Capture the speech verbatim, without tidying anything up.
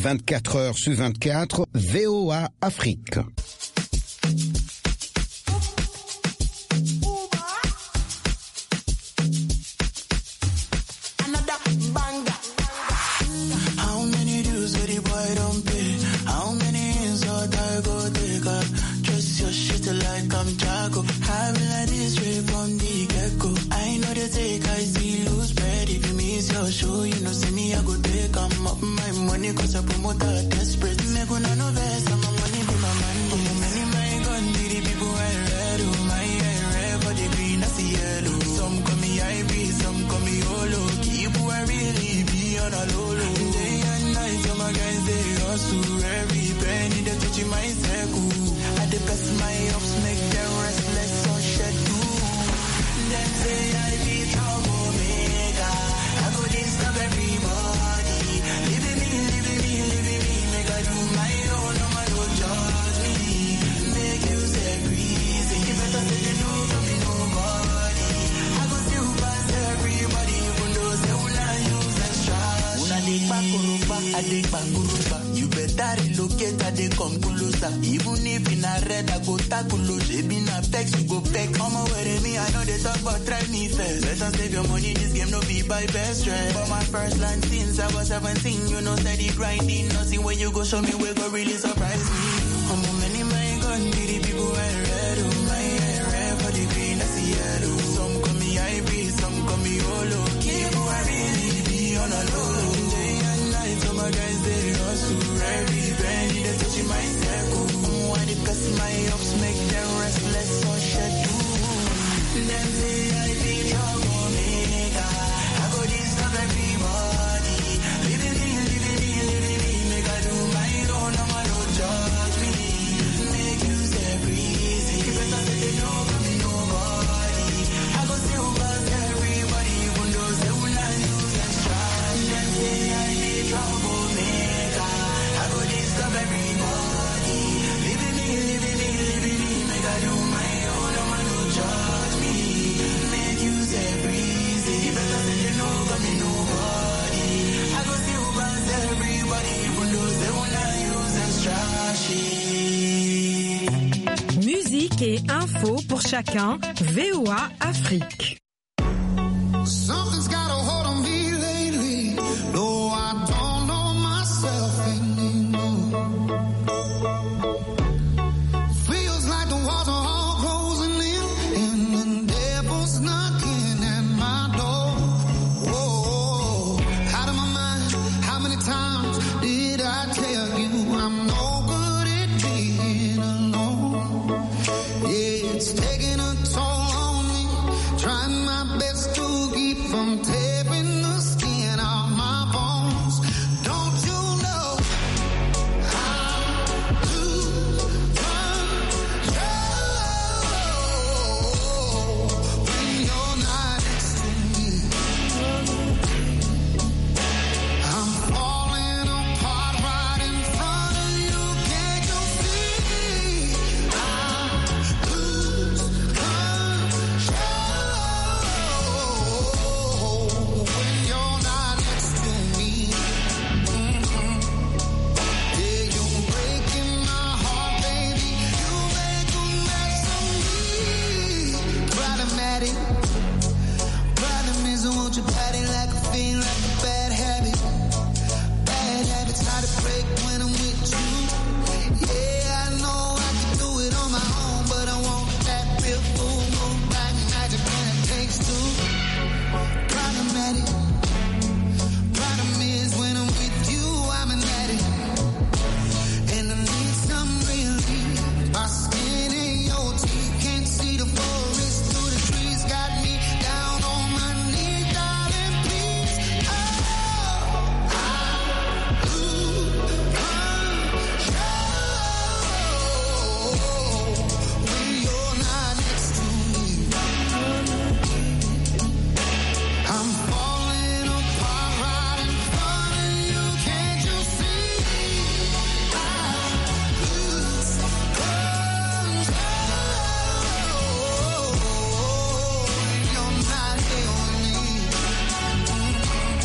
vingt-quatre heures sur vingt-quatre, V O A Afrique. Cause I promote that desperate. Make una no vex, and my money be my money. Oh, many my gun, be the people I read. Oh, my I red for the green, I see yellow. Some call me I B, some call me Olo. Keep who I really be on a low low. Day and night, some my guys they hustle. Every penny they touching my circle. I the best my ups make them restless on schedule. Them say I be troublemaker. I go disturb everybody. Living me, living me, living me. Make I do my own, no man don't judge me. Make you say breezy. You better say you know from me nobody. I go still pass everybody, even though they will not use extra. Una dig back kurupa, I dig back kurupa. You better relocate, I dey come closer. Even if in a red, I go tackle. Baby na pex, you go peck. I'm aware of me, I know they talk, but try me first. Better save your money, this game no be by best friend. But my first land since I was seventeen, you know steady grinding. Nothing when you go show me where go really surprise me. I'm a many my gun, be the people I read. Oh my I red for the green, I see yellow. Some call me I B, some call me Olo. Keep who I really be on a low. Day and night, some my guys they hustle. Every penny they touching my circle. I'm one the best my ups make them restless on schedule. Them say I be troublemaker. I go disturb everybody. Living me, living me, living me. Make I do my own, no man don't judge me. Make you say breezy. You better say they know from me nobody. I go still pass everybody, even though they will not use extra. Them say I be troublemaker. I go disturb everybody. Living me, living me, living me. Make I do my own, no man don't judge me. Make you say breezy. You better say you know from me nobody. I go still pass everybody, even though they will not use extra shit. Musique et info pour chacun, V O A Afrique.